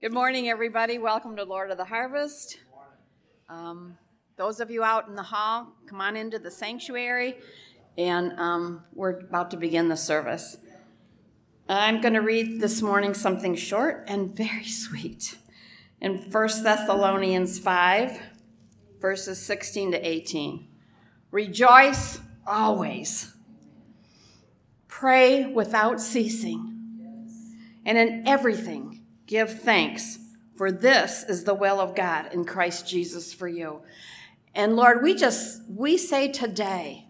Good morning, everybody. Welcome to Lord of the Harvest. Those of you out in the hall, come on into the sanctuary, and we're about to begin the service. I'm going to read this morning something short and very sweet. In 1 Thessalonians 5, verses 16 to 18. Rejoice always. Pray without ceasing. And in everything, give thanks, for this is the will of God in Christ Jesus for you. And Lord, we say today,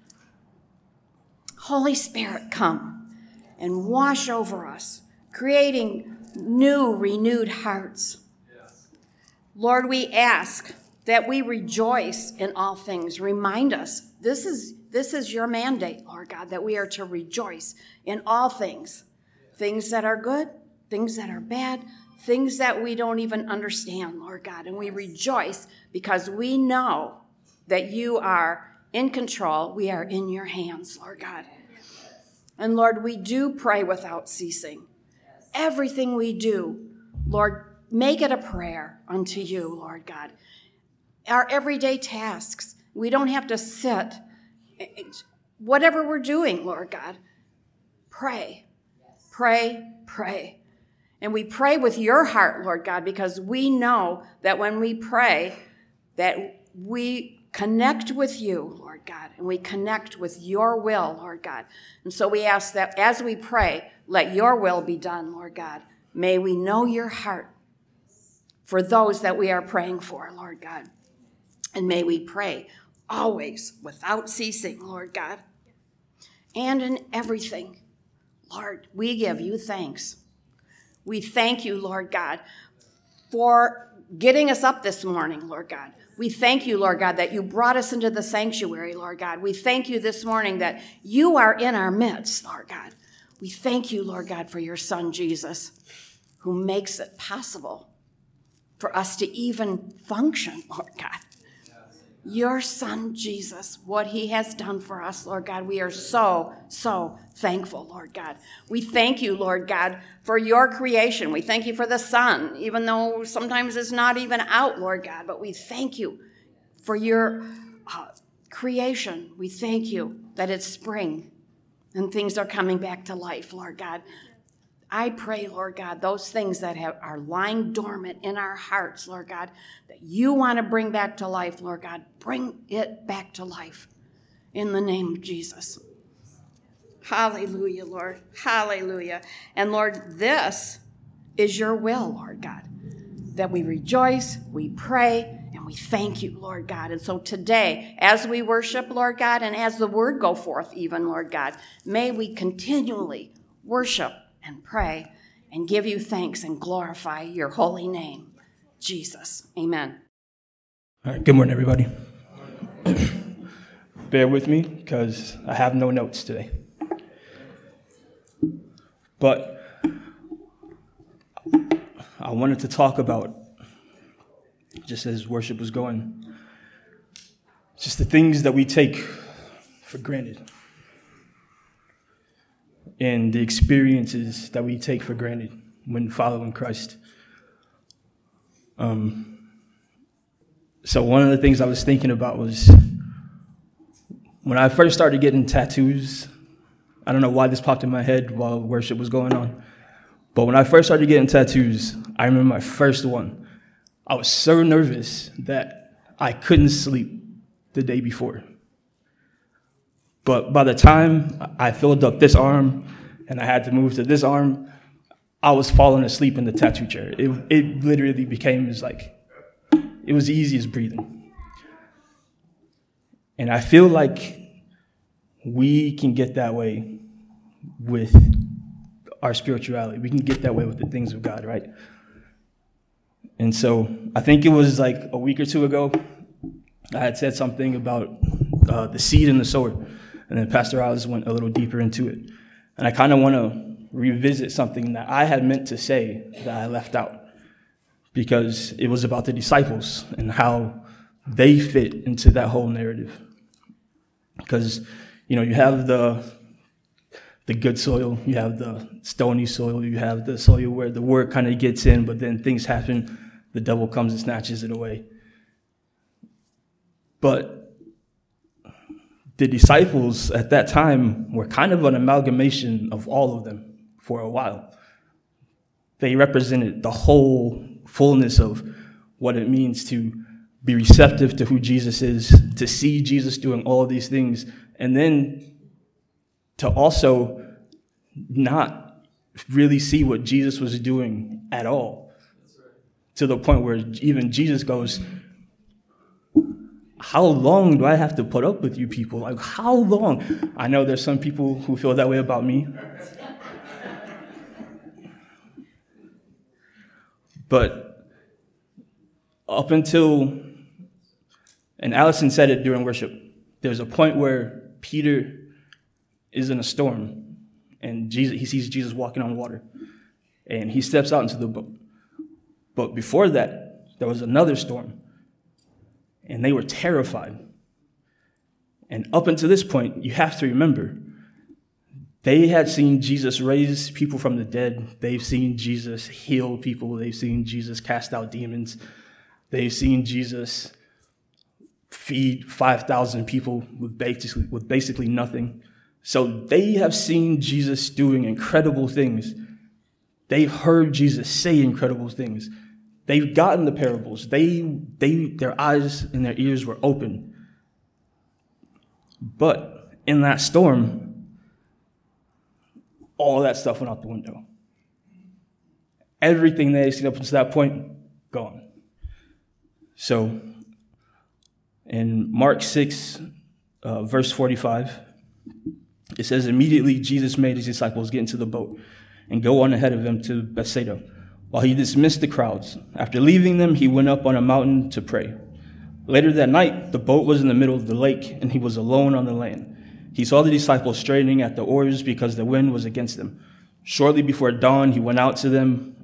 Holy Spirit, come and wash over us, creating new, renewed hearts. Yes. Lord, we ask that we rejoice in all things. Remind us, this is your mandate, Lord God, that we are to rejoice in all things. Things that are good, things that are bad, things that we don't even understand, Lord God. And we rejoice because we know that you are in control. We are in your hands, Lord God. And Lord, we do pray without ceasing. Everything we do, Lord, make it a prayer unto you, Lord God. Our everyday tasks, we don't have to sit. Whatever we're doing, Lord God, pray, pray, pray. And we pray with your heart, Lord God, because we know that when we pray, that we connect with you, Lord God, and we connect with your will, Lord God. And so we ask that as we pray, let your will be done, Lord God. May we know your heart for those that we are praying for, Lord God. And may we pray always without ceasing, Lord God. And in everything, Lord, we give you thanks. We thank you, Lord God, for getting us up this morning, Lord God. We thank you, Lord God, that you brought us into the sanctuary, Lord God. We thank you this morning that you are in our midst, Lord God. We thank you, Lord God, for your son, Jesus, who makes it possible for us to even function, Lord God. Your son, Jesus, what he has done for us, Lord God, we are so, so thankful, Lord God. We thank you, Lord God, for your creation. We thank you for the sun, even though sometimes it's not even out, Lord God, but we thank you for your creation. We thank you that it's spring and things are coming back to life, Lord God. I pray, Lord God, those things that are lying dormant in our hearts, Lord God, that you want to bring back to life, Lord God, bring it back to life in the name of Jesus. Hallelujah, Lord. Hallelujah. And Lord, this is your will, Lord God, that we rejoice, we pray, and we thank you, Lord God. And so today, as we worship, Lord God, and as the word go forth even, Lord God, may we continually worship and pray and give you thanks and glorify your holy name, Jesus. Amen. All right, good morning, everybody. Bear with me because I have no notes today. But I wanted to talk about, just as worship was going, just the things that we take for granted. And the experiences that we take for granted when following Christ. So one of the things I was thinking about was when I first started getting tattoos. I don't know why this popped in my head while worship was going on. But when I first started getting tattoos, I remember my first one. I was so nervous that I couldn't sleep the day before. But by the time I filled up this arm and I had to move to this arm, I was falling asleep in the tattoo chair. It literally became it was easy as breathing. And I feel like we can get that way with our spirituality. We can get that way with the things of God, right? And so I think it was like a week or two ago, I had said something about the seed and the sower. And then Pastor Alice went a little deeper into it. And I kind of want to revisit something that I had meant to say that I left out. Because it was about the disciples and how they fit into that whole narrative. Because, you have the the good soil, you have the stony soil, you have the soil where the word kind of gets in, but then things happen, the devil comes and snatches it away. But the disciples at that time were kind of an amalgamation of all of them for a while. They represented the whole fullness of what it means to be receptive to who Jesus is, to see Jesus doing all these things, and then to also not really see what Jesus was doing at all. To the point where even Jesus goes, how long do I have to put up with you people? Like, how long? I know there's some people who feel that way about me. But up until, and Allison said it during worship, there's a point where Peter is in a storm, and he sees Jesus walking on water, and he steps out into the boat. But before that, there was another storm, and they were terrified. And up until this point, you have to remember, they had seen Jesus raise people from the dead. They've seen Jesus heal people. They've seen Jesus cast out demons. They've seen Jesus feed 5,000 people with basically nothing. So they have seen Jesus doing incredible things. They've heard Jesus say incredible things. They've gotten the parables. Their eyes and their ears were open. But in that storm, all of that stuff went out the window. Everything they had seen up until that point, gone. So in Mark 6, verse 45, it says, immediately Jesus made his disciples get into the boat and go on ahead of him to Bethsaida, while he dismissed the crowds. After leaving them, he went up on a mountain to pray. Later that night, the boat was in the middle of the lake, and he was alone on the land. He saw the disciples straining at the oars because the wind was against them. Shortly before dawn, he went out to them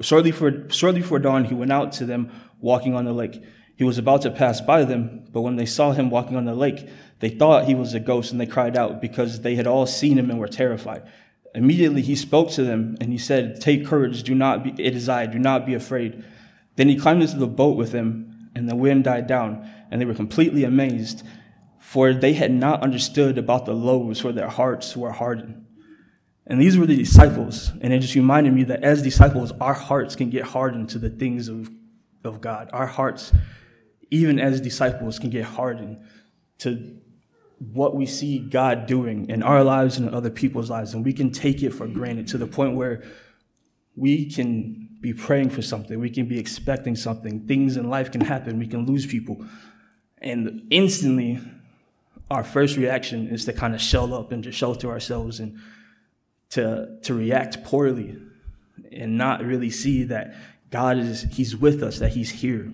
walking on the lake. He was about to pass by them, but when they saw him walking on the lake, they thought he was a ghost, and they cried out because they had all seen him and were terrified. Immediately he spoke to them, and he said, "Take courage, it is I, do not be afraid." Then he climbed into the boat with them, and the wind died down, and they were completely amazed, for they had not understood about the loaves, for their hearts were hardened. And these were the disciples, and it just reminded me that as disciples, our hearts can get hardened to the things of God. Our hearts, even as disciples, can get hardened to what we see God doing in our lives and in other people's lives, and we can take it for granted to the point where we can be praying for something, we can be expecting something, things in life can happen, we can lose people, and instantly our first reaction is to kind of shell up and to shelter ourselves and to react poorly and not really see that God he's with us, that he's here.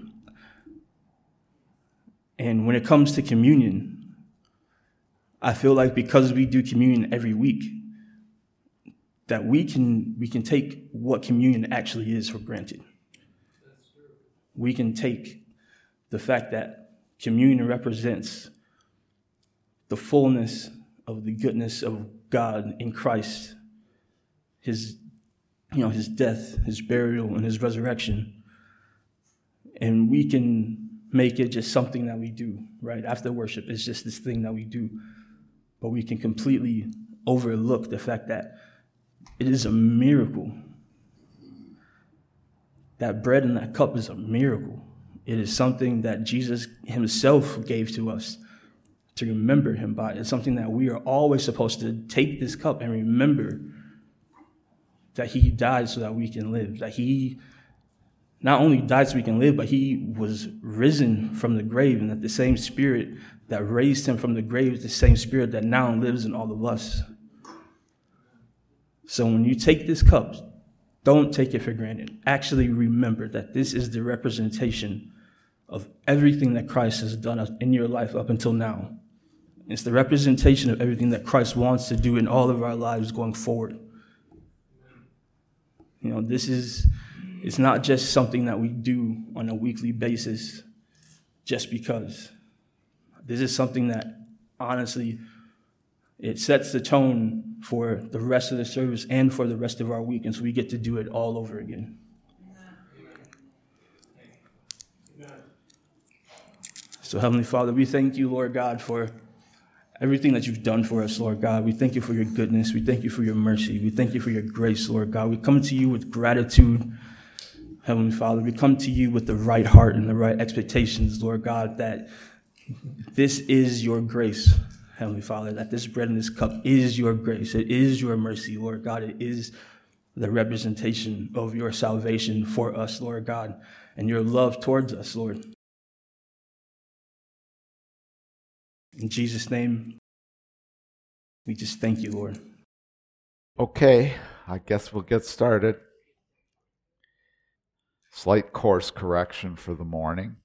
And when it comes to communion, I feel like because we do communion every week, that we can take what communion actually is for granted. We can take the fact that communion represents the fullness of the goodness of God in Christ, his death, his burial, and his resurrection. And we can make it just something that we do, right? After worship, it's just this thing that we do. But we can completely overlook the fact that it is a miracle. That bread and that cup is a miracle. It is something that Jesus himself gave to us to remember him by. It's something that we are always supposed to take this cup and remember that he died so that we can live, that he not only died so we can live, but he was risen from the grave, and that the same spirit that raised him from the grave is the same spirit that now lives in all of us. So when you take this cup, don't take it for granted. Actually remember that this is the representation of everything that Christ has done in your life up until now. It's the representation of everything that Christ wants to do in all of our lives going forward. It's not just something that we do on a weekly basis just because. This is something that honestly it sets the tone for the rest of the service and for the rest of our week, and so we get to do it all over again. So, Heavenly Father, we thank you, Lord God, for everything that you've done for us, Lord God. We thank you for your goodness. We thank you for your mercy. We thank you for your grace, Lord God. We come to you with gratitude, Heavenly Father. We come to you with the right heart and the right expectations, Lord God, that this is your grace, Heavenly Father, that this bread and this cup is your grace. It is your mercy, Lord God. It is the representation of your salvation for us, Lord God, and your love towards us, Lord. In Jesus' name, we just thank you, Lord. Okay, I guess we'll get started. Slight course correction for the morning.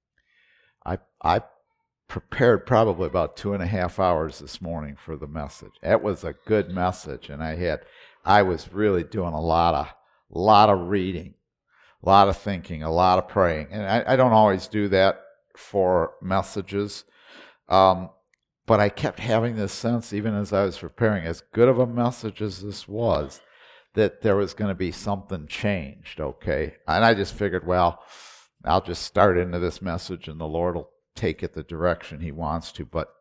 I prepared probably about 2.5 hours this morning for the message. It was a good message, and I was really doing a lot of reading, a lot of thinking, a lot of praying. And I don't always do that for messages. But I kept having this sense, even as I was preparing, as good of a message as this was, that there was going to be something changed, okay? And I just figured, well, I'll just start into this message and the Lord will take it the direction he wants to. But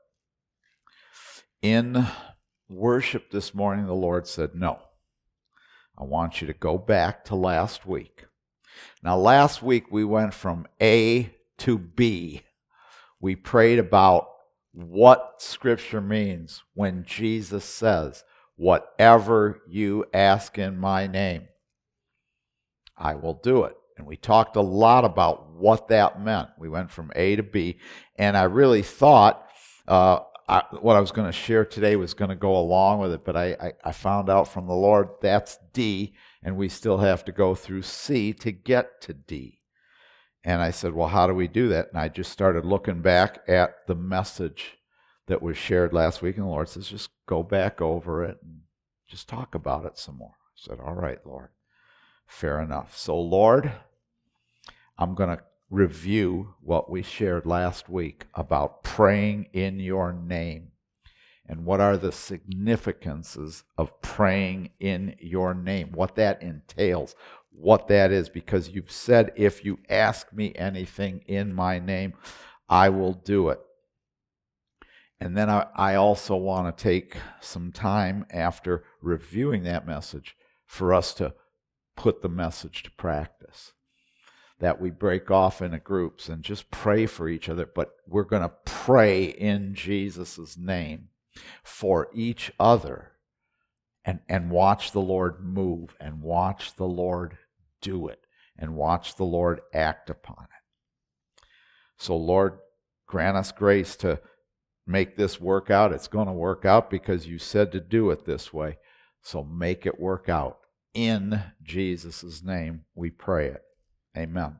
in worship this morning, the Lord said, no, I want you to go back to last week. Now, last week we went from A to B. We prayed about what Scripture means when Jesus says, whatever you ask in my name, I will do it. And we talked a lot about what that meant. We went from A to B, and I really thought what I was going to share today was going to go along with it, but I found out from the Lord that's D, and we still have to go through C to get to D. And I said, well, how do we do that? And I just started looking back at the message that was shared last week, and the Lord says, just go back over it and just talk about it some more. I said, all right, Lord, fair enough. So, Lord, I'm going to review what we shared last week about praying in your name and what are the significances of praying in your name, what that entails, what that is, because you've said, if you ask me anything in my name, I will do it. And then I also want to take some time after reviewing that message for us to put the message to practice. That we break off into groups and just pray for each other, but we're going to pray in Jesus' name for each other and watch the Lord move and watch the Lord do it and watch the Lord act upon it. So, Lord, grant us grace to make this work out. It's going to work out because you said to do it this way. So make it work out. In Jesus' name we pray it. Amen.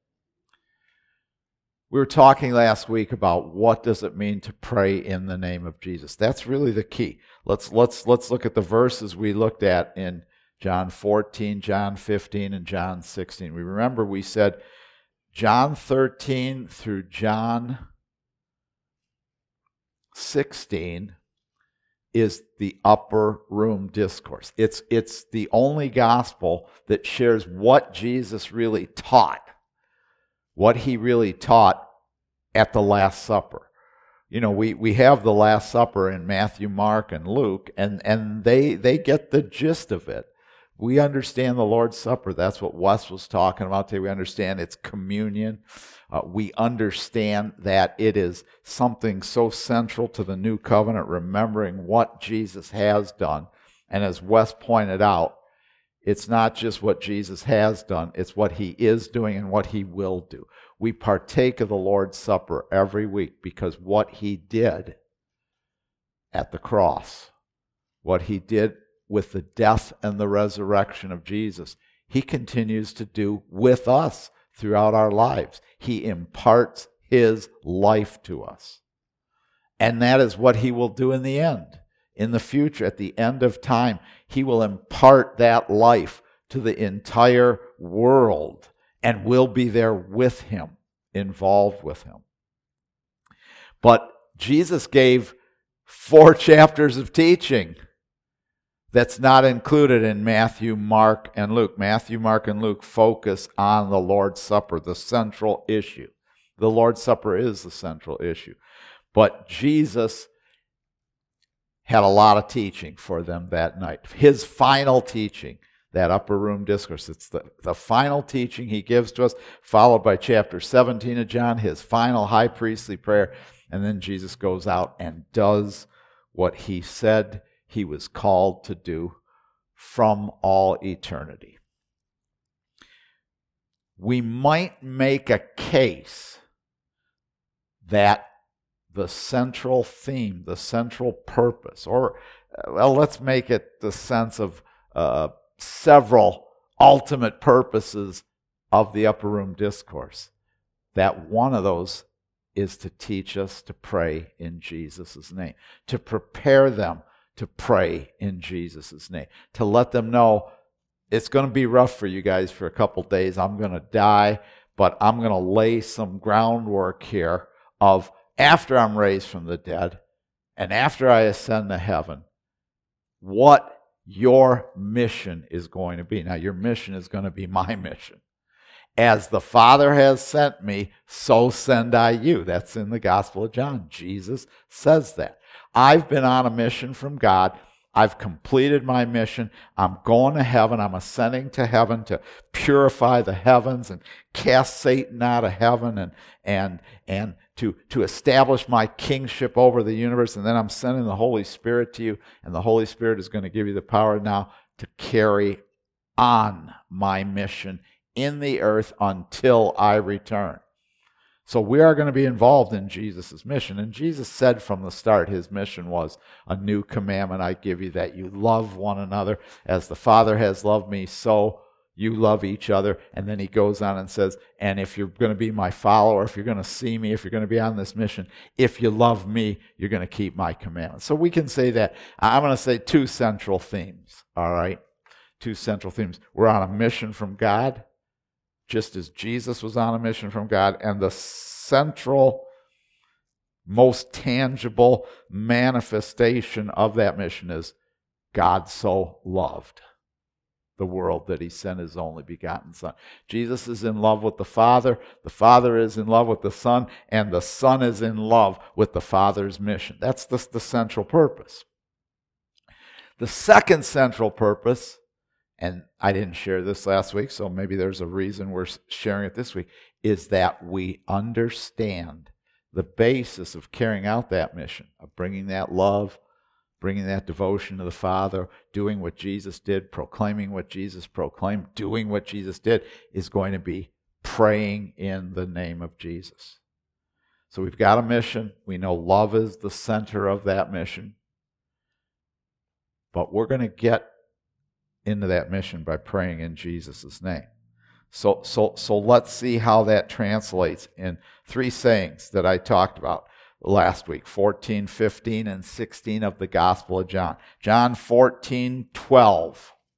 We were talking last week about what does it mean to pray in the name of Jesus. That's really the key. Let's look at the verses we looked at in John 14, John 15, and John 16. We said John 13 through John 16 is the upper room discourse. It's the only gospel that shares what Jesus really taught, what he really taught at the Last Supper. You know, we have the Last Supper in Matthew, Mark, and Luke, and they get the gist of it. We understand the Lord's Supper. That's what Wes was talking about today. We understand it's communion. We understand that it is something so central to the new covenant, remembering what Jesus has done. And as Wes pointed out, it's not just what Jesus has done, it's what he is doing and what he will do. We partake of the Lord's Supper every week because what he did at the cross, what he did with the death and the resurrection of Jesus, he continues to do with us throughout our lives. He imparts his life to us. And that is what he will do in the end. In the future, at the end of time, he will impart that life to the entire world and we'll be there with him, involved with him. But Jesus gave 4 chapters of teaching that's not included in Matthew, Mark, and Luke. Matthew, Mark, and Luke focus on the Lord's Supper, the central issue. The Lord's Supper is the central issue. But Jesus had a lot of teaching for them that night. His final teaching, that upper room discourse, it's the final teaching he gives to us, followed by chapter 17 of John, his final high priestly prayer. And then Jesus goes out and does what he said he was called to do from all eternity. We might make a case that the central theme, the central purpose, or, well, let's make it the sense of several ultimate purposes of the upper room discourse, that one of those is to teach us to pray in Jesus' name, to prepare them to pray in Jesus' name, to let them know it's going to be rough for you guys for a couple days. I'm going to die, but I'm going to lay some groundwork here of after I'm raised from the dead and after I ascend to heaven, what your mission is going to be. Now, your mission is going to be my mission. As the Father has sent me, so send I you. That's in the Gospel of John. Jesus says that. I've been on a mission from God. I've completed my mission. I'm going to heaven. I'm ascending to heaven to purify the heavens and cast Satan out of heaven and to establish my kingship over the universe. And then I'm sending the Holy Spirit to you, and the Holy Spirit is going to give you the power now to carry on my mission in the earth until I return. So we are going to be involved in Jesus' mission. And Jesus said from the start his mission was, a new commandment I give you, that you love one another. As the Father has loved me, so you love each other. And then he goes on and says, and if you're going to be my follower, if you're going to see me, if you're going to be on this mission, if you love me, you're going to keep my commandments. So we can say that. I'm going to say 2 central themes, all right? 2 central themes. We're on a mission from God, just as Jesus was on a mission from God, and the central, most tangible manifestation of that mission is God so loved the world that he sent his only begotten Son. Jesus is in love with the Father is in love with the Son, and the Son is in love with the Father's mission. That's the central purpose. The second central purpose, and I didn't share this last week, so maybe there's a reason we're sharing it this week, is that we understand the basis of carrying out that mission, of bringing that love, bringing that devotion to the Father, doing what Jesus did, proclaiming what Jesus proclaimed, doing what Jesus did, is going to be praying in the name of Jesus. So we've got a mission. We know love is the center of that mission. But we're going to get into that mission by praying in Jesus' name. So let's see how that translates in 3 sayings that I talked about last week, 14, 15, and 16 of the Gospel of John. John 14:12.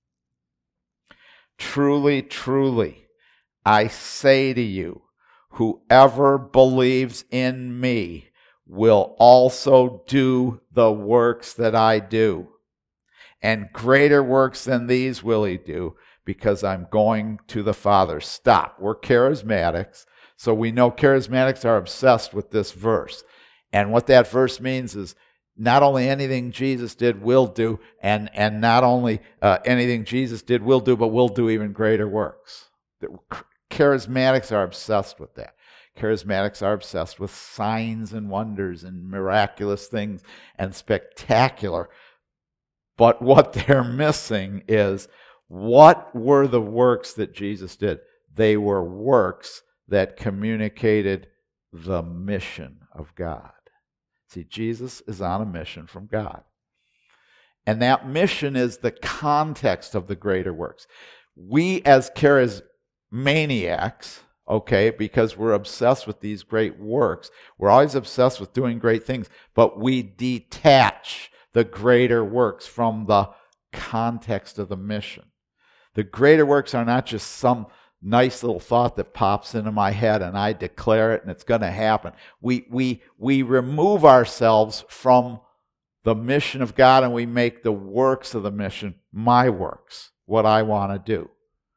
Truly, truly, I say to you, whoever believes in me will also do the works that I do. And greater works than these will he do, because I'm going to the Father. Stop. We're charismatics, so we know charismatics are obsessed with this verse. And what that verse means is not only anything Jesus did, will do, and not only anything Jesus did, will do, but will do even greater works. Charismatics are obsessed with that. Charismatics are obsessed with signs and wonders and miraculous things and spectacular. But what they're missing is, what were the works that Jesus did? They were works that communicated the mission of God. See, Jesus is on a mission from God. And that mission is the context of the greater works. We as charismaniacs, okay, because we're obsessed with these great works, we're always obsessed with doing great things, but we detach the greater works from the context of the mission. The greater works are not just some nice little thought that pops into my head and I declare it and it's going to happen. We remove ourselves from the mission of God and we make the works of the mission my works, what I want to do.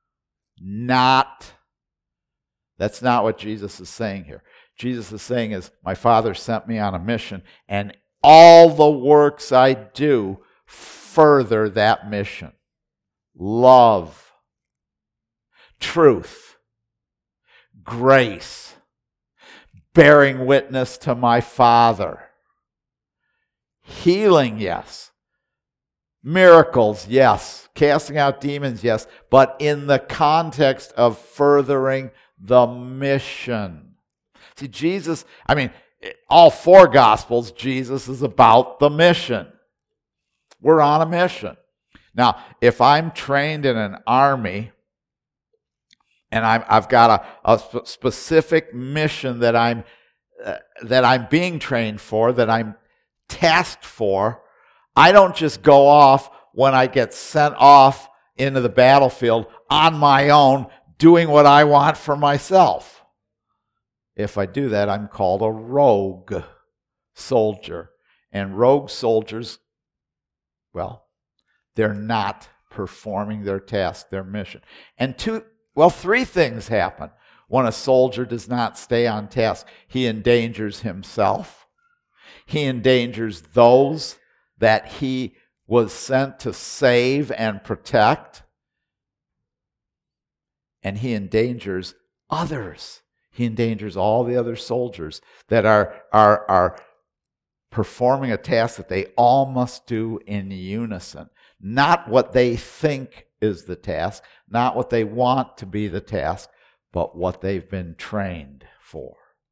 That's not what Jesus is saying here. Jesus is saying is, my Father sent me on a mission, and all the works I do further that mission. Love, truth, grace, bearing witness to my Father. Healing, yes. Miracles, yes. Casting out demons, yes. But in the context of furthering the mission. See, Jesus, all 4 Gospels, Jesus is about the mission. We're on a mission. Now, if I'm trained in an army and I've got a specific mission that I'm being trained for, that I'm tasked for, I don't just go off when I get sent off into the battlefield on my own, doing what I want for myself. If I do that, I'm called a rogue soldier. And rogue soldiers, well, they're not performing their task, their mission. And 3 things happen when a soldier does not stay on task. He endangers himself. He endangers those that he was sent to save and protect. And he endangers others. He endangers all the other soldiers that are performing a task that they all must do in unison. Not what they think is the task, not what they want to be the task, but what they've been trained for.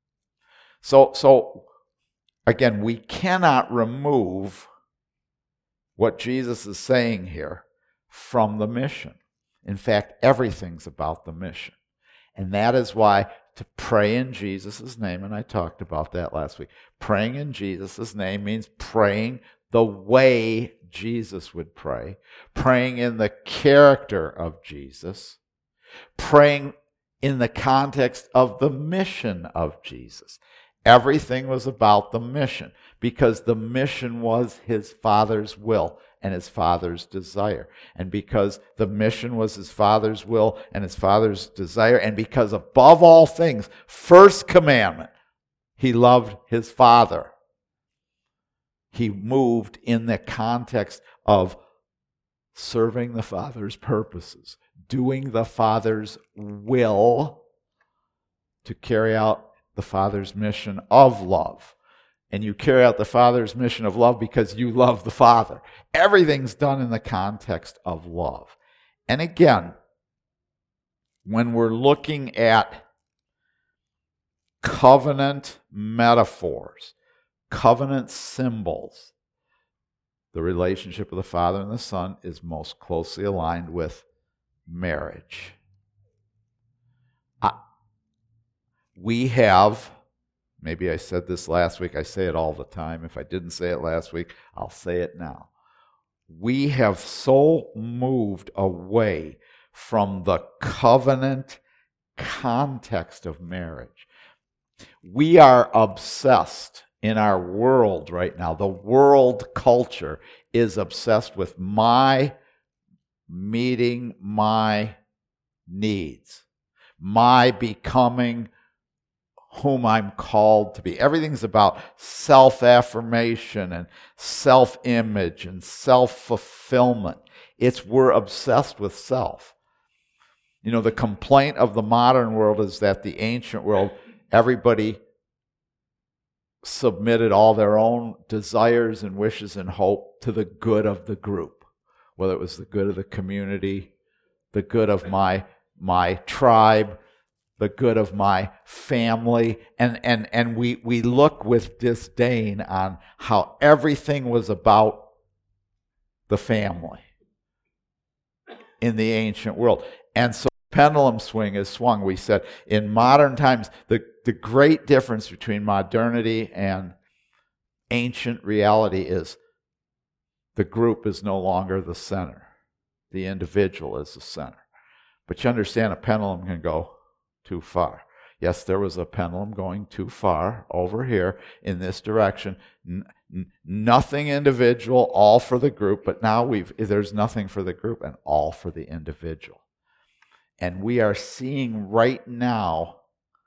So again, we cannot remove what Jesus is saying here from the mission. In fact, everything's about the mission. And that is why to pray in Jesus' name, and I talked about that last week, praying in Jesus' name means praying the way Jesus would pray, praying in the character of Jesus, praying in the context of the mission of Jesus. Everything was about the mission because the mission was his Father's will and his Father's desire. And because the mission was his Father's will and his Father's desire, and because above all things, first commandment, he loved his Father. He moved in the context of serving the Father's purposes, doing the Father's will to carry out the Father's mission of love. And you carry out the Father's mission of love because you love the Father. Everything's done in the context of love. And again, when we're looking at covenant metaphors, covenant symbols, the relationship of the Father and the Son is most closely aligned with marriage. We have, maybe I said this last week, I say it all the time. If I didn't say it last week, I'll say it now. We have so moved away from the covenant context of marriage. We are obsessed in our world right now. The world culture is obsessed with my meeting my needs, my becoming whom I'm called to be. Everything's about self-affirmation and self-image and self-fulfillment. We're obsessed with self. You know, the complaint of the modern world is that the ancient world, everybody submitted all their own desires and wishes and hope to the good of the group, whether it was the good of the community, the good of my tribe, the good of my family, and we look with disdain on how everything was about the family in the ancient world. And so pendulum swing is swung. We said in modern times, the great difference between modernity and ancient reality is the group is no longer the center. The individual is the center. But you understand a pendulum can go too far. Yes, there was a pendulum going too far over here in this direction. Nothing individual, all for the group, but now there's nothing for the group and all for the individual. And we are seeing right now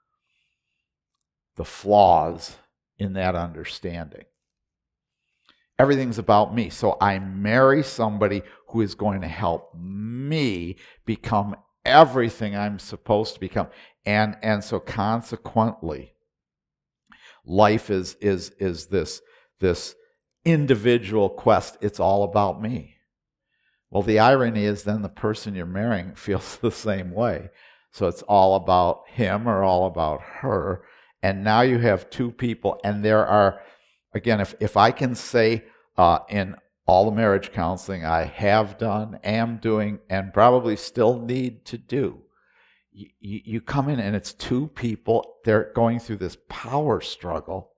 the flaws in that understanding. Everything's about me. So I marry somebody who is going to help me become everything I'm supposed to become. And so consequently, life is this individual quest. It's all about me. Well, the irony is then the person you're marrying feels the same way. So it's all about him or all about her. And now you have two people, and there are, again, if I can say in all the marriage counseling I have done, am doing, and probably still need to do, you come in and it's two people, they're going through this power struggle,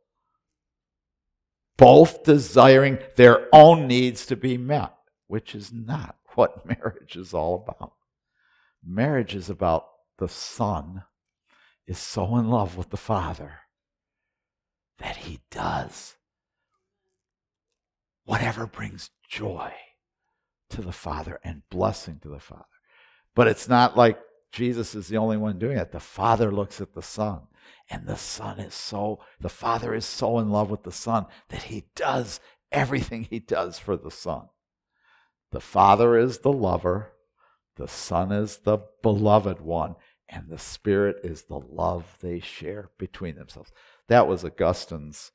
both desiring their own needs to be met, which is not what marriage is all about. Marriage is about the Son is so in love with the Father that he does whatever brings joy to the Father and blessing to the Father. But it's not like Jesus is the only one doing it. The Father looks at the Son, and the Father is so in love with the Son that he does everything he does for the Son. The Father is the lover, the Son is the beloved one, and the Spirit is the love they share between themselves. That was Augustine's,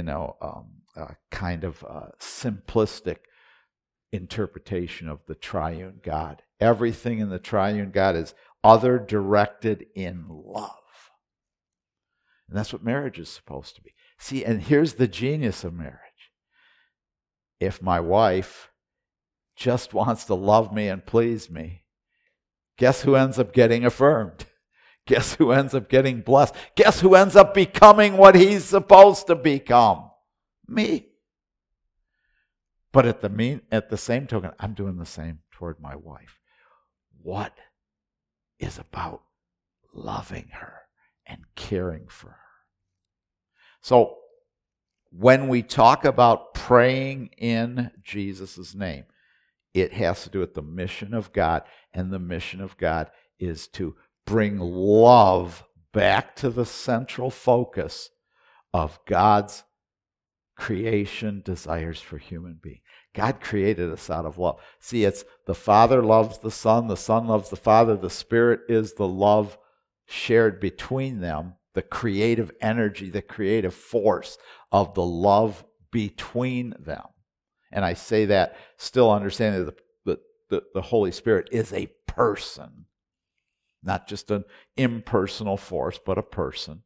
kind of simplistic interpretation of the triune God. Everything in the triune God is other-directed in love. And that's what marriage is supposed to be. See, and here's the genius of marriage. If my wife just wants to love me and please me, guess who ends up getting affirmed? Guess who ends up getting blessed? Guess who ends up becoming what he's supposed to become? Me. But at the same token, I'm doing the same toward my wife. What is about loving her and caring for her? So when we talk about praying in Jesus' name, it has to do with the mission of God, and the mission of God is to bring love back to the central focus of God's creation desires for human beings. God created us out of love. See, it's the Father loves the Son loves the Father, the Spirit is the love shared between them, the creative energy, the creative force of the love between them. And I say that still understanding that the Holy Spirit is a person, not just an impersonal force, but a person.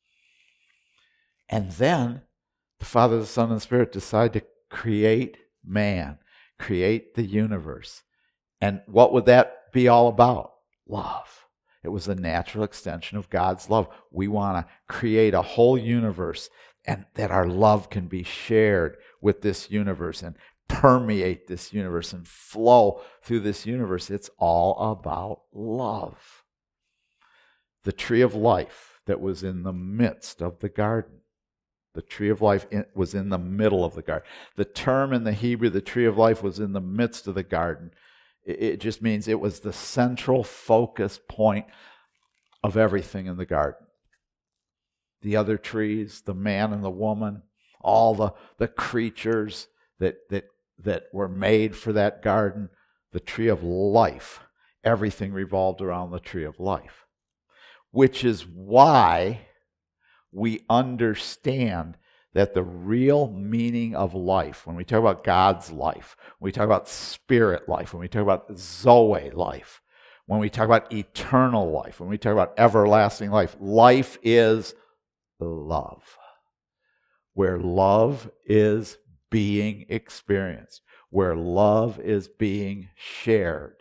And then the Father, the Son, and the Spirit decide to create man, create the universe. And what would that be all about? Love. It was a natural extension of God's love. We want to create a whole universe, and that our love can be shared with this universe and permeate this universe and flow through this universe. It's all about love. The tree of life that was in the midst of the garden. The tree of life was in the middle of the garden. The term in the Hebrew, the tree of life, was in the midst of the garden. It just means it was the central focus point of everything in the garden. The other trees, the man and the woman, all the creatures that were made for that garden, the tree of life, everything revolved around the tree of life. Which is why we understand that the real meaning of life, when we talk about God's life, when we talk about spirit life, when we talk about Zoe life, when we talk about eternal life, when we talk about everlasting life, life is love. Where love is being experienced, where love is being shared.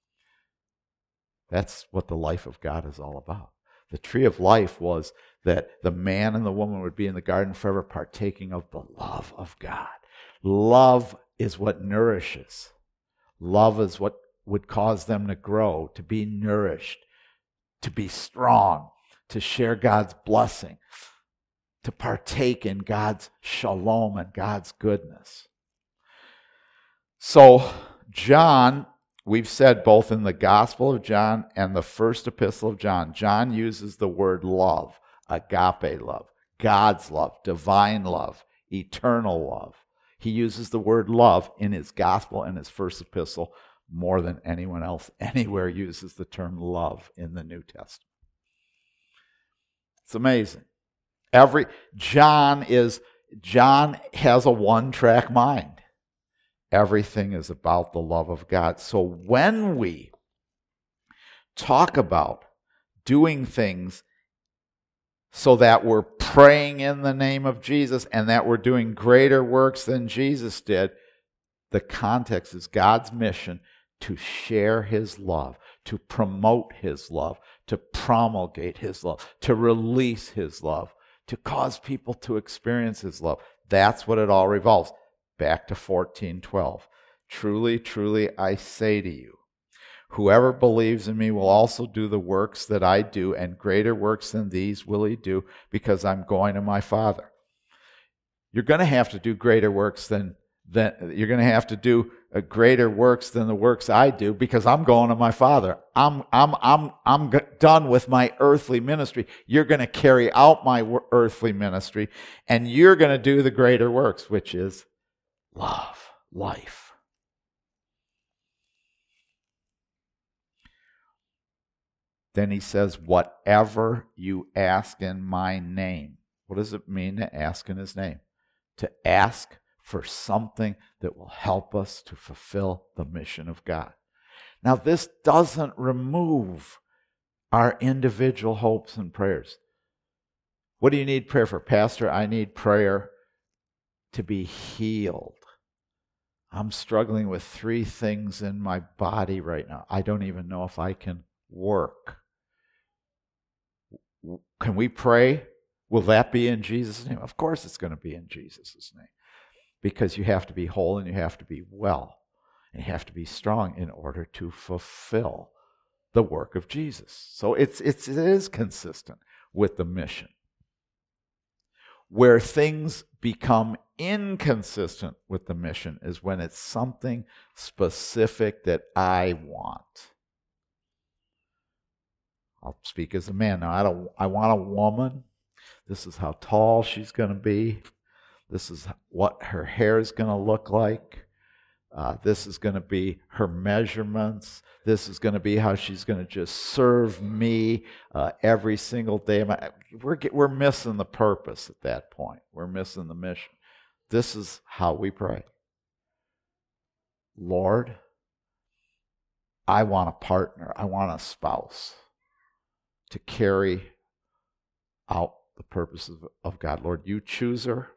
That's what the life of God is all about. The tree of life was that the man and the woman would be in the garden forever, partaking of the love of God. Love is what nourishes. Love is what would cause them to grow, to be nourished, to be strong, to share God's blessing, to partake in God's shalom and God's goodness. So, John, we've said both in the Gospel of John and the first epistle of John, John uses the word love, agape love, God's love, divine love, eternal love. He uses the word love in his Gospel and his first epistle more than anyone else anywhere uses the term love in the New Testament. It's amazing. John has a one-track mind. Everything is about the love of God. So when we talk about doing things so that we're praying in the name of Jesus and that we're doing greater works than Jesus did, the context is God's mission to share his love, to promote his love, to promulgate his love, to release his love, to cause people to experience his love. That's what it all revolves. Back to 14:12. Truly, truly, I say to you, whoever believes in me will also do the works that I do, and greater works than these will he do, because I'm going to my Father. You're going to have to do greater works than you're going to have to do greater works than the works I do, because I'm going to my Father. I'm done with my earthly ministry. You're going to carry out my earthly ministry, and you're going to do the greater works, which is love, life. Then he says, whatever you ask in my name. What does it mean to ask in his name? To ask for something that will help us to fulfill the mission of God. Now, this doesn't remove our individual hopes and prayers. What do you need prayer for? Pastor, I need prayer to be healed. I'm struggling with 3 things in my body right now. I don't even know if I can work. Can we pray? Will that be in Jesus' name? Of course it's going to be in Jesus' name. Because you have to be whole and you have to be well. And you have to be strong in order to fulfill the work of Jesus. So it is consistent with the mission. Where things become inconsistent with the mission is when it's something specific that I want. I'll speak as a man. Now, I want a woman. This is how tall she's going to be. This is what her hair is going to look like. This is going to be her measurements. This is going to be how she's going to just serve me every single day. We're missing the purpose at that point. We're missing the mission. This is how we pray. Lord, I want a partner. I want a spouse to carry out the purposes of God. Lord, you choose her.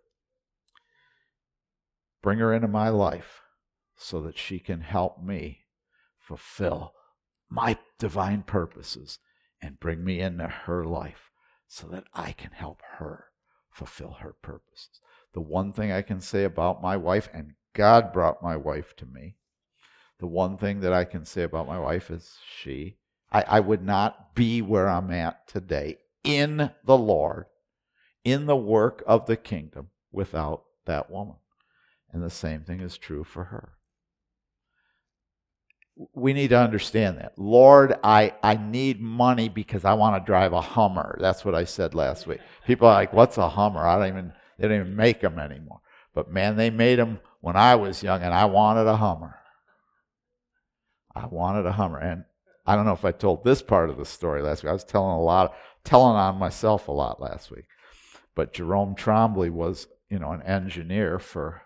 Bring her into my life so that she can help me fulfill my divine purposes and bring me into her life so that I can help her fulfill her purposes. The one thing I can say about my wife, and God brought my wife to me, the one thing that I can say about my wife is I would not be where I'm at today in the Lord, in the work of the kingdom, without that woman. And the same thing is true for her. We need to understand that. Lord, I need money because I want to drive a Hummer. That's what I said last week. People are like, what's a Hummer? They don't even make them anymore. But man, they made them when I was young, and I wanted a Hummer. I wanted a Hummer. And I don't know if I told this part of the story last week. I was telling on myself a lot last week. But Jerome Trombley was, an engineer for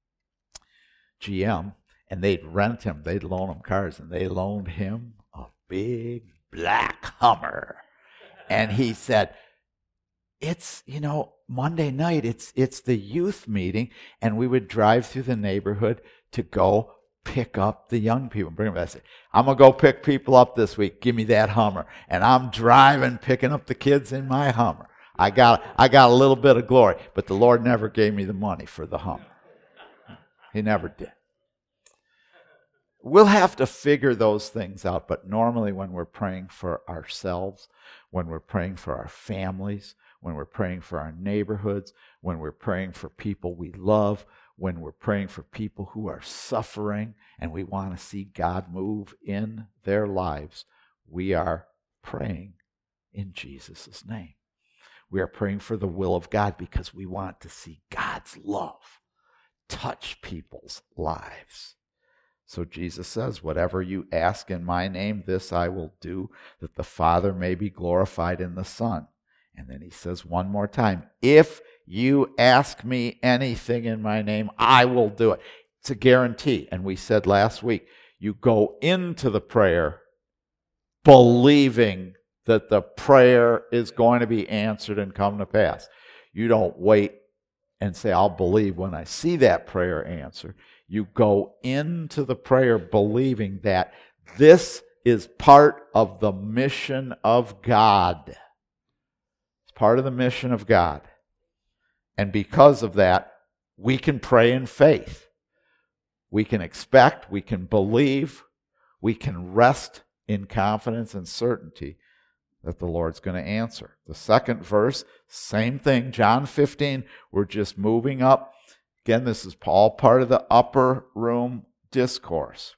GM, and they'd rent him, they'd loan him cars, and they loaned him a big black Hummer. And he said, it's, Monday night, it's the youth meeting, and we would drive through the neighborhood to go pick up the young people. Bring them. I said, I'm going to go pick people up this week. Give me that Hummer. And I'm driving, picking up the kids in my Hummer. I got a little bit of glory, but the Lord never gave me the money for the Hummer. He never did. We'll have to figure those things out, but normally when we're praying for ourselves, when we're praying for our families, when we're praying for our neighborhoods, when we're praying for people we love, when we're praying for people who are suffering and we want to see God move in their lives, we are praying in Jesus' name. We are praying for the will of God because we want to see God's love touch people's lives. So Jesus says, whatever you ask in my name, this I will do, that the Father may be glorified in the Son. And then he says one more time, if you ask me anything in my name, I will do it. It's a guarantee. And we said last week, you go into the prayer believing that the prayer is going to be answered and come to pass. You don't wait and say, I'll believe when I see that prayer answered. You go into the prayer believing that this is part of the mission of God. It's part of the mission of God. And because of that, we can pray in faith. We can expect, we can believe, we can rest in confidence and certainty that the Lord's going to answer. The second verse, same thing, John 15, we're just moving up. Again, this is all part of the upper room discourse.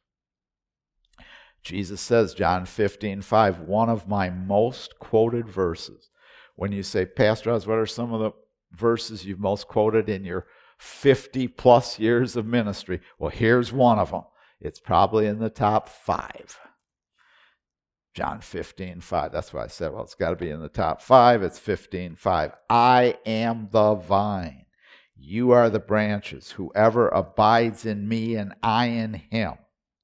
Jesus says, John 15:5, one of my most quoted verses. When you say, Pastor Oz, what are some of the verses you've most quoted in your 50-plus years of ministry? Well, here's one of them. It's probably in the top 5. John 15:5. That's why I said, well, it's got to be in the top 5. It's 15:5. I am the vine. You are the branches. Whoever abides in me and I in him,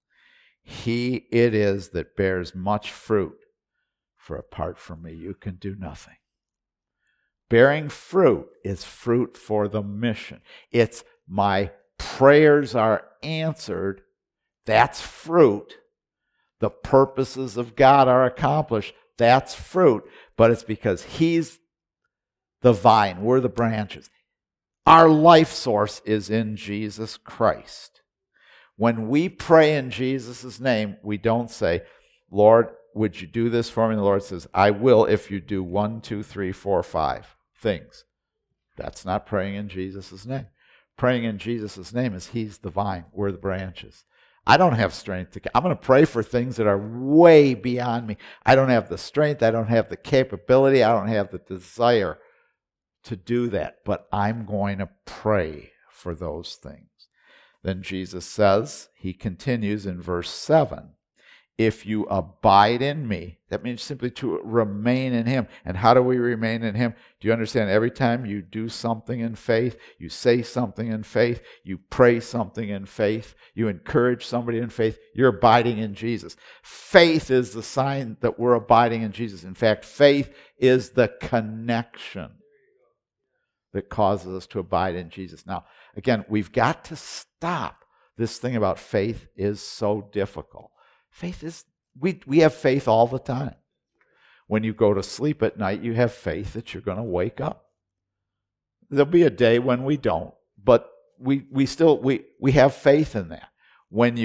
he it is that bears much fruit. For apart from me, you can do nothing. Bearing fruit is fruit for the mission. It's my prayers are answered. That's fruit. The purposes of God are accomplished. That's fruit. But it's because he's the vine. We're the branches. Our life source is in Jesus Christ. When we pray in Jesus' name, we don't say, Lord, would you do this for me? And the Lord says, I will if you do 1, 2, 3, 4, 5 things. That's not praying in Jesus' name. Praying in Jesus' name is he's the vine, we're the branches. I don't have strength I'm going to pray for things that are way beyond me. I don't have the strength, I don't have the capability, I don't have the desire to do that, but I'm going to pray for those things. Then Jesus says, he continues in verse 7, if you abide in me, that means simply to remain in him. And how do we remain in him? Do you understand? Every time you do something in faith, you say something in faith, you pray something in faith, you encourage somebody in faith, you're abiding in Jesus. Faith is the sign that we're abiding in Jesus. In fact, faith is the connection that causes us to abide in Jesus. Now, again, we've got to stop this thing about faith is so difficult. Faith is, we have faith all the time. When you go to sleep at night, you have faith that you're going to wake up. There'll be a day when we don't, but we have faith in that. When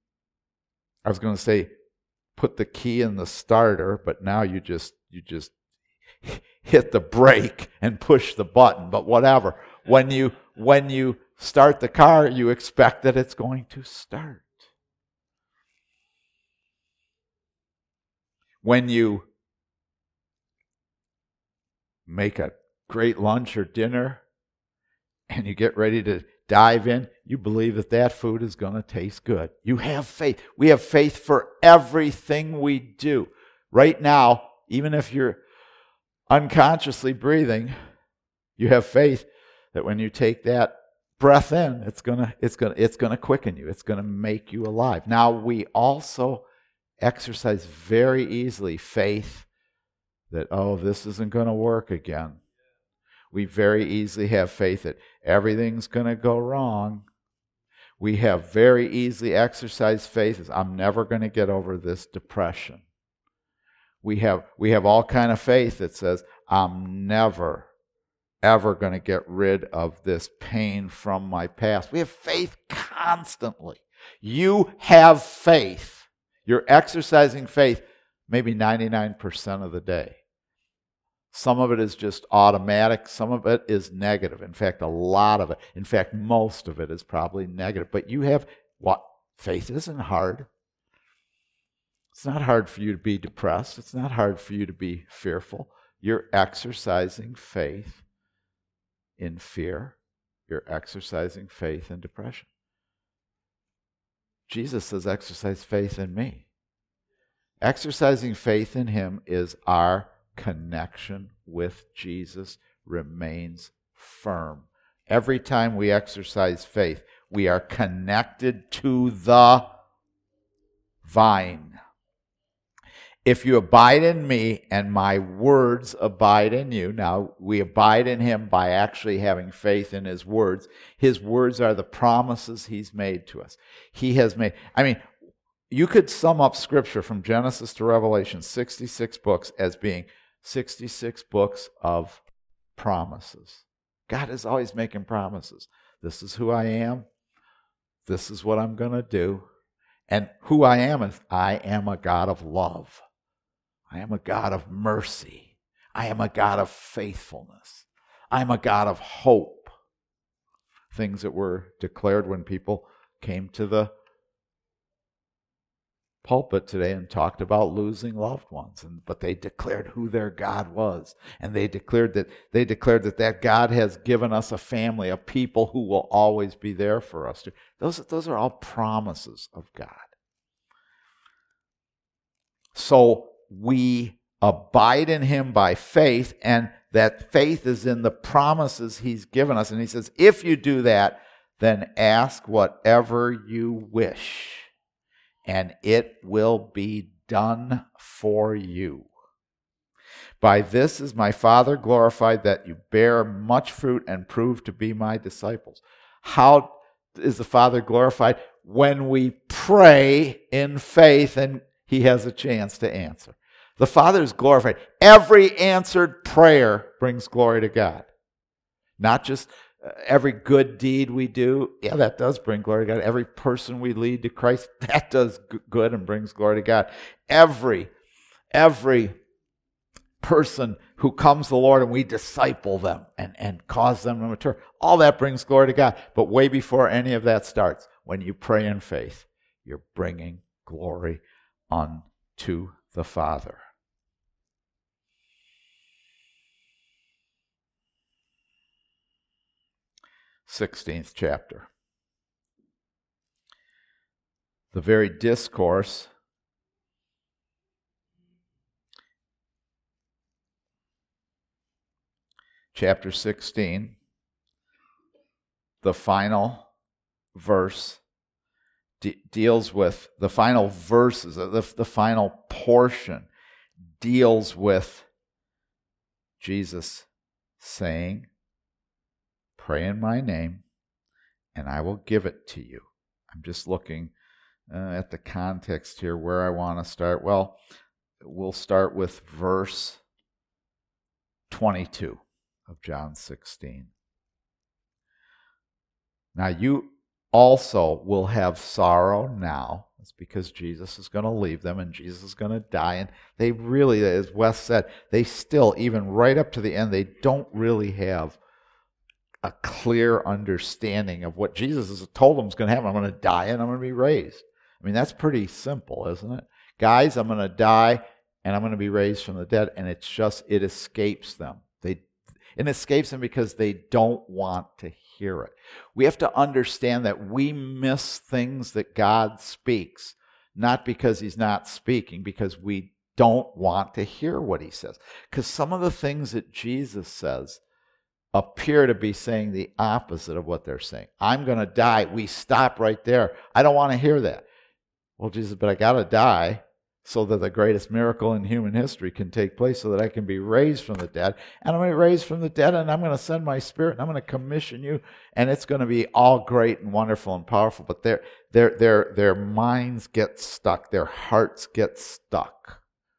I was going to say, put the key in the starter, but now you just hit the brake and push the button, but whatever. When you start the car, you expect that it's going to start. When you make a great lunch or dinner and you get ready to dive in, you believe that that food is going to taste good. You have faith. We have faith for everything we do. Right now, even if you're unconsciously breathing, you have faith that when you take that breath in, it's gonna quicken you. It's gonna make you alive. Now we also exercise very easily faith that, this isn't going to work again. We very easily have faith that everything's going to go wrong. We have very easily exercised faith as I'm never going to get over this depression. We have all kind of faith that says I'm never, ever going to get rid of this pain from my past. We have faith constantly. You have faith. You're exercising faith maybe 99% of the day. Some of it is just automatic. Some of it is negative. In fact, a lot of it, in fact, most of it is probably negative. But you have what? Faith isn't hard. It's not hard for you to be depressed. It's not hard for you to be fearful. You're exercising faith in fear. You're exercising faith in depression. Jesus says, exercise faith in me. Exercising faith in him is our connection with Jesus remains firm. Every time we exercise faith, we are connected to the vine. If you abide in me and my words abide in you, now we abide in him by actually having faith in his words. His words are the promises he's made to us. He has made, you could sum up Scripture from Genesis to Revelation, 66 books, as being 66 books of promises. God is always making promises. This is who I am. This is what I'm going to do. And who I am is I am a God of love. I am a God of mercy. I am a God of faithfulness. I am a God of hope. Things that were declared when people came to the pulpit today and talked about losing loved ones, but they declared who their God was, and they declared that God has given us a family of people who will always be there for us. Those are all promises of God. So we abide in him by faith, and that faith is in the promises he's given us. And he says, if you do that, then ask whatever you wish, and it will be done for you. By this is my Father glorified, that you bear much fruit and prove to be my disciples. How is the Father glorified? When we pray in faith and he has a chance to answer. The Father is glorified. Every answered prayer brings glory to God. Not just every good deed we do. Yeah, that does bring glory to God. Every person we lead to Christ, that does good and brings glory to God. Every person who comes to the Lord and we disciple them and cause them to mature, all that brings glory to God. But way before any of that starts, when you pray in faith, you're bringing glory unto the Father. Sixteenth chapter. The very discourse chapter 16, the final verse deals with, the final verses, the final portion deals with Jesus saying, pray in my name, and I will give it to you. I'm just looking at the context here where I want to start. Well, we'll start with verse 22 of John 16. Now you also will have sorrow now. It's because Jesus is going to leave them and Jesus is going to die. And they really, as Wes said, they still, even right up to the end, they don't really have a clear understanding of what Jesus has told them is going to happen. I'm going to die and I'm going to be raised. I mean, that's pretty simple, isn't it? Guys, I'm going to die and I'm going to be raised from the dead. And it's just, it escapes them. It escapes them because they don't want to hear it. We have to understand that we miss things that God speaks, not because he's not speaking, because we don't want to hear what he says. Because some of the things that Jesus says appear to be saying the opposite of what they're saying. I'm going to die. We stop right there. I don't want to hear that. Well, Jesus, but I got to die so that the greatest miracle in human history can take place, so that I can be raised from the dead. And I'm going to be raised from the dead, and I'm going to send my Spirit, and I'm going to commission you, and it's going to be all great and wonderful and powerful. But their minds get stuck. Their hearts get stuck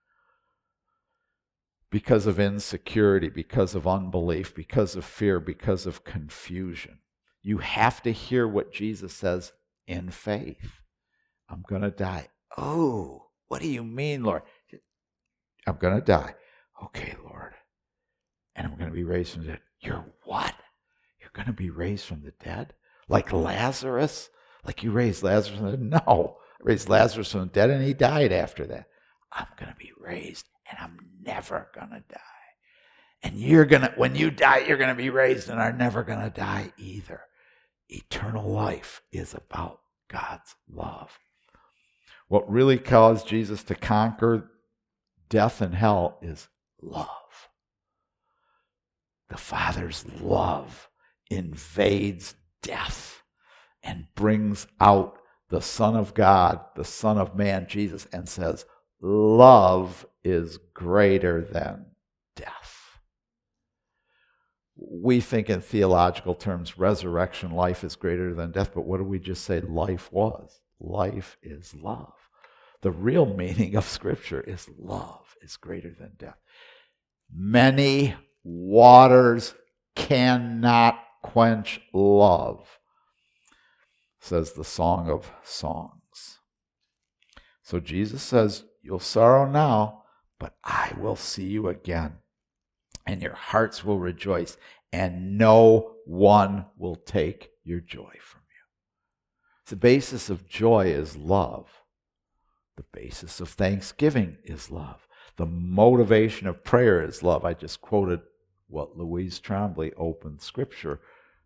because of insecurity, because of unbelief, because of fear, because of confusion. You have to hear what Jesus says in faith. I'm going to die. Oh, what do you mean, Lord? I'm going to die. Okay, Lord. And I'm going to be raised from the dead. You're what? You're going to be raised from the dead? Like Lazarus? Like you raised Lazarus from the dead? No. I raised Lazarus from the dead and he died after that. I'm going to be raised and I'm never going to die. And when you die, you're going to be raised and are never going to die either. Eternal life is about God's love. What really caused Jesus to conquer death and hell is love. The Father's love invades death and brings out the Son of God, the Son of Man, Jesus, and says, love is greater than death. We think in theological terms, resurrection life is greater than death, but what did we just say life was? Life is love. The real meaning of Scripture is love is greater than death. Many waters cannot quench love, says the Song of Songs. So Jesus says, you'll sorrow now, but I will see you again, and your hearts will rejoice, and no one will take your joy from you. The basis of joy is love. The basis of thanksgiving is love. The motivation of prayer is love. I just quoted what Louise Trombley opened Scripture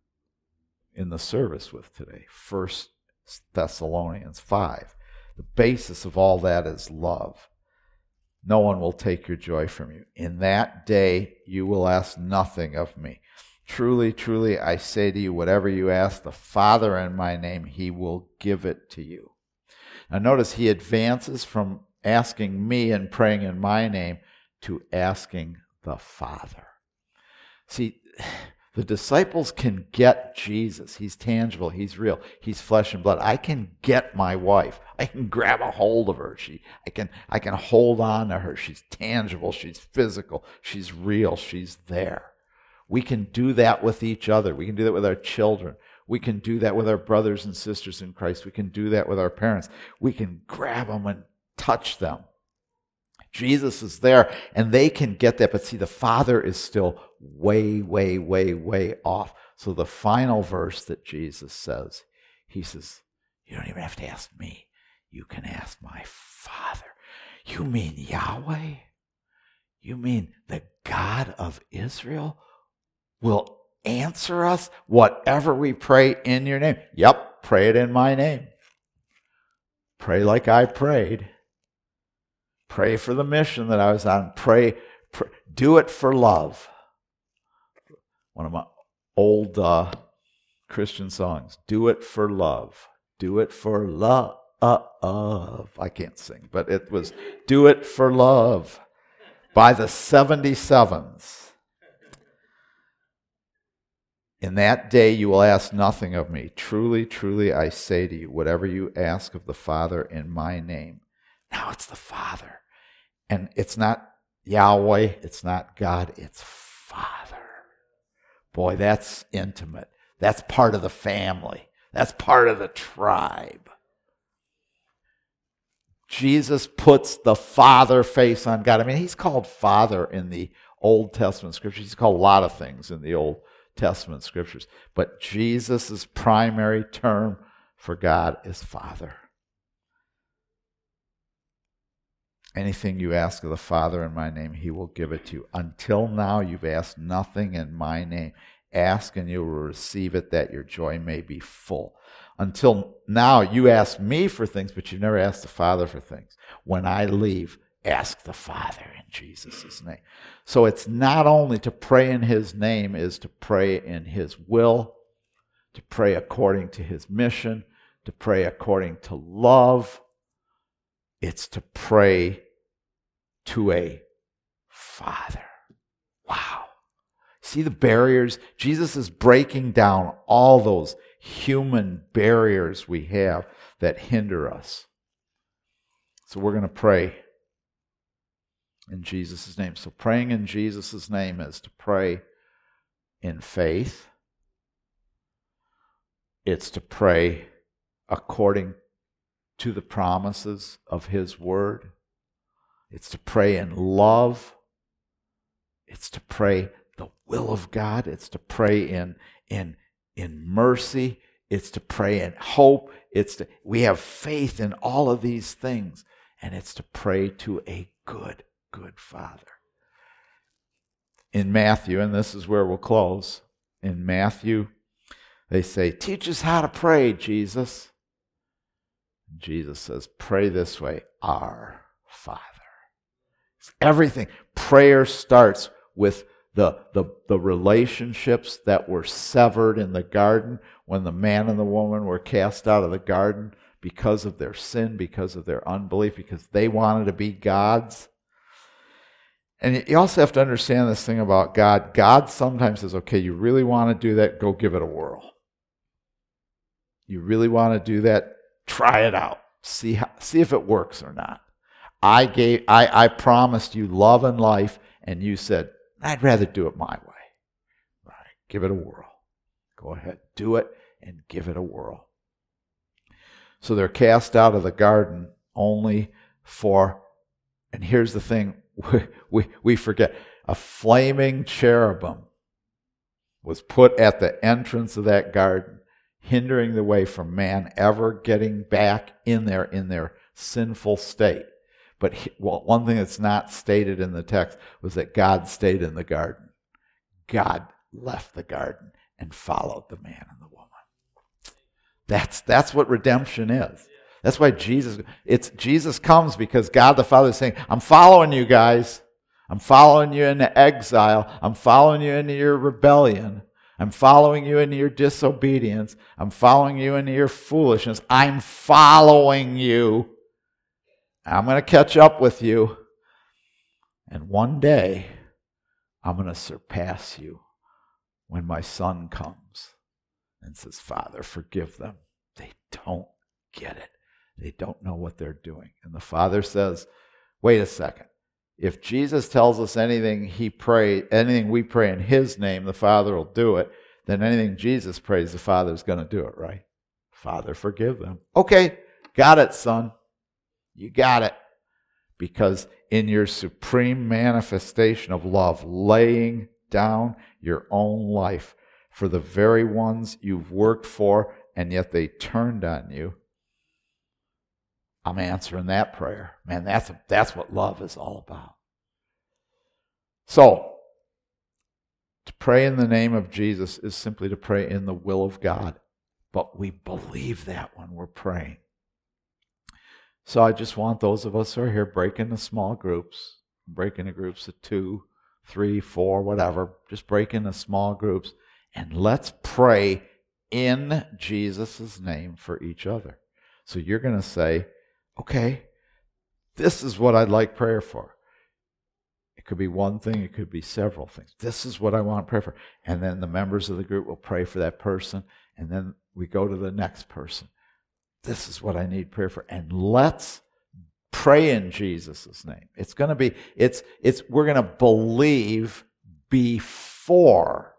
in the service with today, 1 Thessalonians 5. The basis of all that is love. No one will take your joy from you. In that day you will ask nothing of me. Truly, truly, I say to you, whatever you ask the Father in my name, he will give it to you. Now notice he advances from asking me and praying in my name to asking the Father. See, the disciples can get Jesus. He's tangible. He's real. He's flesh and blood. I can get my wife. I can grab a hold of her. I can hold on to her. She's tangible. She's physical. She's real. She's there. We can do that with each other. We can do that with our children. We can do that with our brothers and sisters in Christ. We can do that with our parents. We can grab them and touch them. Jesus is there, and they can get that. But see, the Father is still way, way, way, way off. So the final verse that Jesus says, he says, you don't even have to ask me. You can ask my Father. You mean Yahweh? You mean the God of Israel will answer us whatever we pray in your name? Yep, pray it in my name. Pray like I prayed. Pray for the mission that I was on. Pray, do it for love. One of my old Christian songs. Do it for love. Do it for love. I can't sing, but it was Do It for Love by the 77s. In that day you will ask nothing of me. Truly, truly, I say to you, whatever you ask of the Father in my name. Now it's the Father. And it's not Yahweh, it's not God, it's Father. Boy, that's intimate. That's part of the family. That's part of the tribe. Jesus puts the Father face on God. I mean, he's called Father in the Old Testament Scriptures. He's called a lot of things in the Old Testament Scriptures. But Jesus' primary term for God is Father. Anything you ask of the Father in my name, he will give it to you. Until now, you've asked nothing in my name. Ask and you will receive it, that your joy may be full. Until now, you ask me for things, but you've never asked the Father for things. When I leave, ask the Father in Jesus' name. So it's not only to pray in his name, is to pray in his will, to pray according to his mission, to pray according to love. It's to pray to a Father. Wow. See the barriers? Jesus is breaking down all those human barriers we have that hinder us. So we're going to pray in Jesus' name. So praying in Jesus' name is to pray in faith. It's to pray according to the promises of His Word. It's to pray in love. It's to pray the will of God. It's to pray in mercy. It's to pray in hope. We have faith in all of these things. And it's to pray to a good Father. In Matthew, and this is where we'll close, in Matthew, they say, teach us how to pray, Jesus. Jesus says, pray this way, our Father. Everything. Prayer starts with the relationships that were severed in the garden when the man and the woman were cast out of the garden because of their sin, because of their unbelief, because they wanted to be gods. And you also have to understand this thing about God. God sometimes says, okay, you really want to do that? Go give it a whirl. You really want to do that? Try it out. See if it works or not. I promised you love and life, and you said, I'd rather do it my way. All right, give it a whirl. Go ahead, do it, and give it a whirl. So they're cast out of the garden only for, and here's the thing, we forget, a flaming cherubim was put at the entrance of that garden, hindering the way from man ever getting back in their sinful state. But one thing that's not stated in the text was that God stayed in the garden. God left the garden and followed the man and the woman. That's what redemption is. That's why Jesus comes, because God the Father is saying, I'm following you guys. I'm following you into exile. I'm following you into your rebellion. I'm following you into your disobedience. I'm following you into your foolishness. I'm following you. I'm going to catch up with you. And one day, I'm going to surpass you when my Son comes and says, Father, forgive them. They don't get it. They don't know what they're doing. And the Father says, wait a second. If Jesus tells us anything we pray in His name, the Father will do it, then anything Jesus prays, the Father's going to do it, right? Father, forgive them. Okay, got it, Son. You got it. Because in your supreme manifestation of love, laying down your own life for the very ones you've worked for, and yet they turned on you, I'm answering that prayer. Man, that's what love is all about. So, to pray in the name of Jesus is simply to pray in the will of God. But we believe that when we're praying. So I just want those of us who are here, break into small groups, break into groups of 2, 3, 4, whatever. Just break into small groups, and let's pray in Jesus' name for each other. So you're going to say, okay, this is what I'd like prayer for. It could be one thing, it could be several things. This is what I want prayer for. And then the members of the group will pray for that person, and then we go to the next person. This is what I need prayer for. And let's pray in Jesus' name. It's going to be, we're going to believe before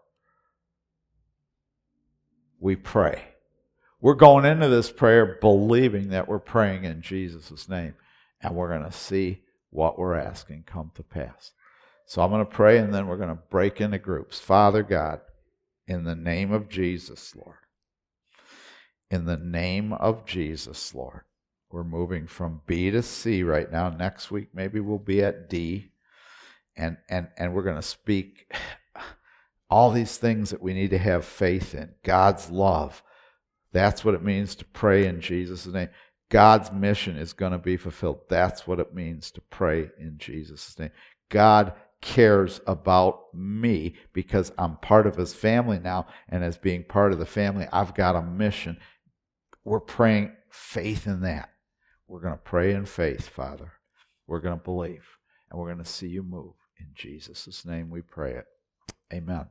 we pray. We're going into this prayer believing that we're praying in Jesus' name, and we're going to see what we're asking come to pass. So I'm going to pray, and then we're going to break into groups. Father God, in the name of Jesus, Lord, in the name of Jesus, Lord, we're moving from B to C right now. Next week, maybe we'll be at D, and we're going to speak all these things that we need to have faith in. God's love. That's what it means to pray in Jesus' name. God's mission is going to be fulfilled. That's what it means to pray in Jesus' name. God cares about me because I'm part of His family now, and as being part of the family, I've got a mission. We're praying faith in that. We're going to pray in faith, Father. We're going to believe, and we're going to see you move. In Jesus' name we pray it. Amen.